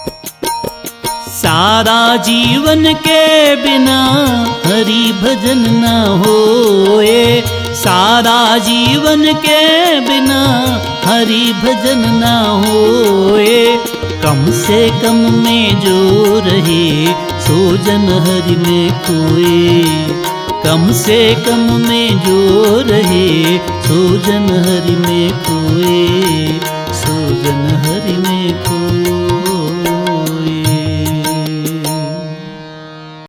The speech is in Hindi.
सारा जीवन के बिना हरि भजन न होए, सारा जीवन के बिना हरि भजन न होए। कम से कम में जो रहे सो जन हरि में खोए, कम से कम में जो रहे सो जन हरि में खोए, सो जन हरि में खोए।